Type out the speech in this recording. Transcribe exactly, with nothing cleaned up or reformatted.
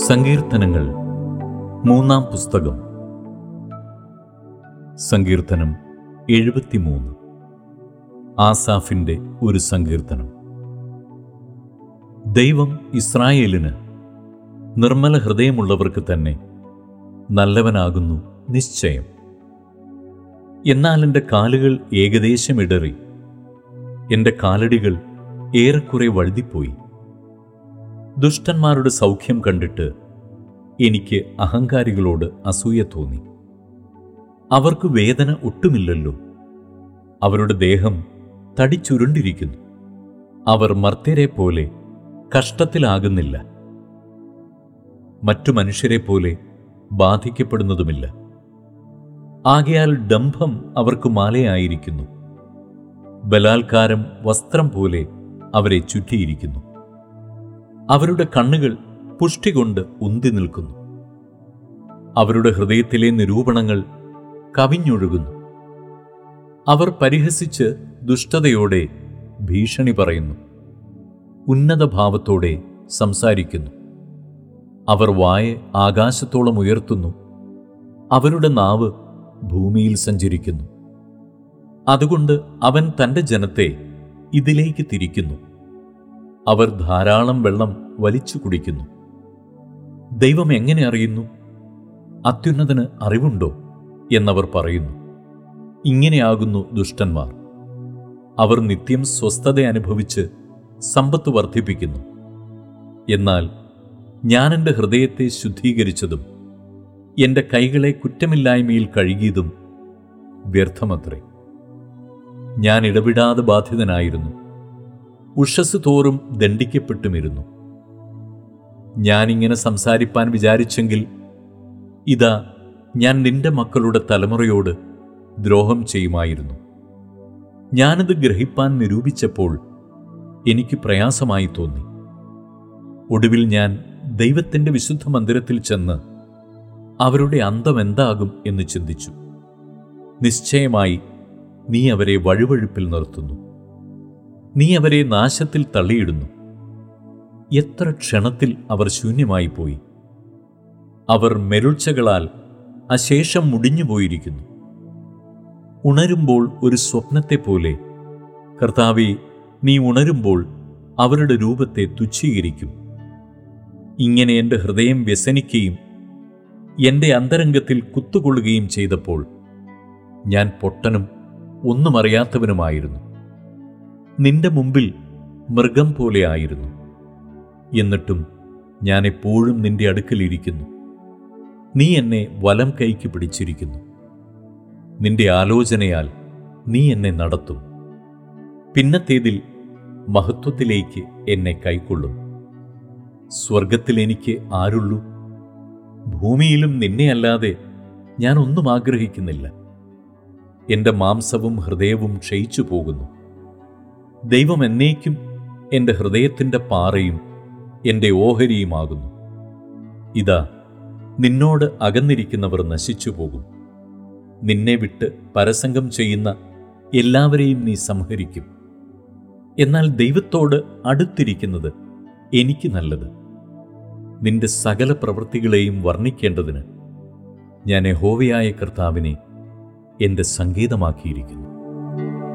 സങ്കീർത്തനങ്ങൾ മൂന്നാം പുസ്തകം. സങ്കീർത്തനം എഴുപത്തിമൂന്ന്. ആസാഫിൻ്റെ ഒരു സങ്കീർത്തനം. ദൈവം ഇസ്രായേലിന് നിർമ്മല ഹൃദയമുള്ളവർക്ക് തന്നെ നല്ലവനാകുന്നു നിശ്ചയം. എന്നാൽ എൻ്റെ കാലുകൾ ഏകദേശം ഇടറി, എൻ്റെ കാലടികൾ ഏറെക്കുറെ വഴുതിപ്പോയി. ദുഷ്ടന്മാരുടെ സൗഖ്യം കണ്ടിട്ട് എനിക്ക് അഹങ്കാരികളോട് അസൂയ തോന്നി. അവർക്ക് വേദന ഒട്ടുമില്ലല്ലോ. അവരുടെ ദേഹം തടിച്ചുരുണ്ടിരിക്കുന്നു. അവർ മർത്യരെ പോലെ കഷ്ടത്തിലാകുന്നില്ല, മറ്റു മനുഷ്യരെ പോലെ ബാധിക്കപ്പെടുന്നതുമില്ല. ആകയാൽ ഡംഭം അവർക്ക് മാലയായിരിക്കുന്നു, ബലാത്കാരം വസ്ത്രം പോലെ അവരെ ചുറ്റിയിരിക്കുന്നു. അവരുടെ കണ്ണുകൾ പുഷ്ടി കൊണ്ട് ഉന്തി നിൽക്കുന്നു. അവരുടെ ഹൃദയത്തിലെ നിരൂപണങ്ങൾ കവിഞ്ഞൊഴുകുന്നു. അവർ പരിഹസിച്ച് ദുഷ്ടതയോടെ ഭീഷണി പറയുന്നു, ഉന്നത ഭാവത്തോടെ സംസാരിക്കുന്നു. അവർ വായ ആകാശത്തോളം ഉയർത്തുന്നു, അവരുടെ നാവ് ഭൂമിയിൽ സഞ്ചരിക്കുന്നു. അതുകൊണ്ട് അവൻ തൻ്റെ ജനത്തെ ഇതിലേക്ക് തിരിക്കുന്നു. അവർ ധാരാളം വെള്ളം വലിച്ചു കുടിക്കുന്നു. ദൈവം എങ്ങനെ അറിയുന്നു? അത്യുന്നതന് അറിവുണ്ടോ എന്നവർ പറയുന്നു. ഇങ്ങനെയാകുന്നു ദുഷ്ടന്മാർ. അവർ നിത്യം സ്വസ്ഥത അനുഭവിച്ച് സമ്പത്ത് വർദ്ധിപ്പിക്കുന്നു. എന്നാൽ ഞാൻ എൻ്റെ ഹൃദയത്തെ ശുദ്ധീകരിച്ചതും എൻ്റെ കൈകളെ കുറ്റമില്ലായ്മയിൽ കഴുകിയതും വ്യർത്ഥമത്രേ. ഞാൻ ഇടവിടാതെ ബാധിതനായിരുന്നു, ഉഷസ് തോറും ദണ്ഡിക്കപ്പെട്ടുമിരുന്നു. ഞാനിങ്ങനെ സംസാരിപ്പാൻ വിചാരിച്ചെങ്കിൽ ഇതാ, ഞാൻ നിന്റെ മക്കളുടെ തലമുറയോട് ദ്രോഹം ചെയ്യുമായിരുന്നു. ഞാനത് ഗ്രഹിപ്പാൻ നിരൂപിച്ചപ്പോൾ എനിക്ക് പ്രയാസമായി തോന്നി. ഒടുവിൽ ഞാൻ ദൈവത്തിൻ്റെ വിശുദ്ധ മന്ദിരത്തിൽ ചെന്ന് അവരുടെ അന്തം എന്താകും എന്ന് ചിന്തിച്ചു. നിശ്ചയമായി നീ അവരെ വഴുവഴുപ്പിൽ നിർത്തുന്നു, നീ അവരെ നാശത്തിൽ തള്ളിയിടുന്നു. എത്ര ക്ഷണത്തിൽ അവർ ശൂന്യമായി പോയി. അവർ മെരുൾച്ചകളാൽ അശേഷം മുടിഞ്ഞുപോയിരിക്കുന്നു. ഉണരുമ്പോൾ ഒരു സ്വപ്നത്തെപ്പോലെ, കർത്താവേ, നീ ഉണരുമ്പോൾ അവരുടെ രൂപത്തെ തുച്ഛീകരിക്കും. ഇങ്ങനെ എൻ്റെ ഹൃദയം വ്യസനിക്കുകയും എൻ്റെ അന്തരംഗത്തിൽ കുത്തുകൊള്ളുകയും ചെയ്തപ്പോൾ ഞാൻ പൊട്ടനും ഒന്നും അറിയാത്തവനുമായിരുന്നു. നിന്റെ മുമ്പിൽ മൃഗം പോലെ ആയിരുന്നു. എന്നിട്ടും ഞാൻ എപ്പോഴും നിന്റെ അടുക്കലിരിക്കുന്നു. നീ എന്നെ വലം കൈക്ക് പിടിച്ചിരിക്കുന്നു. നിന്റെ ആലോചനയാൽ നീ എന്നെ നടത്തും. പിന്നത്തേതിൽ മഹത്വത്തിലേക്ക് എന്നെ കൈക്കൊള്ളും. സ്വർഗത്തിൽ എനിക്ക് ആരുള്ളൂ? ഭൂമിയിലും നിന്നെയല്ലാതെ ഞാൻ ഒന്നും ആഗ്രഹിക്കുന്നില്ല. എൻ്റെ മാംസവും ഹൃദയവും ക്ഷയിച്ചു പോകുന്നു. ദൈവം എന്നേക്കും എൻ്റെ ഹൃദയത്തിൻ്റെ പാറയും എൻ്റെ ഓഹരിയുമാകുന്നു. ഇതാ, നിന്നോട് അകന്നിരിക്കുന്നവർ നശിച്ചു പോകും. നിന്നെ വിട്ട് പരസംഗം ചെയ്യുന്ന എല്ലാവരെയും നീ സംഹരിക്കും. എന്നാൽ ദൈവത്തോട് അടുത്തിരിക്കുന്നത് എനിക്ക് നല്ലത്. നിന്റെ സകല പ്രവൃത്തികളെയും വർണ്ണിക്കേണ്ടതിന് ഞാൻ യഹോവയായ കർത്താവിനെ എൻ്റെ സങ്കേതമാക്കിയിരിക്കുന്നു.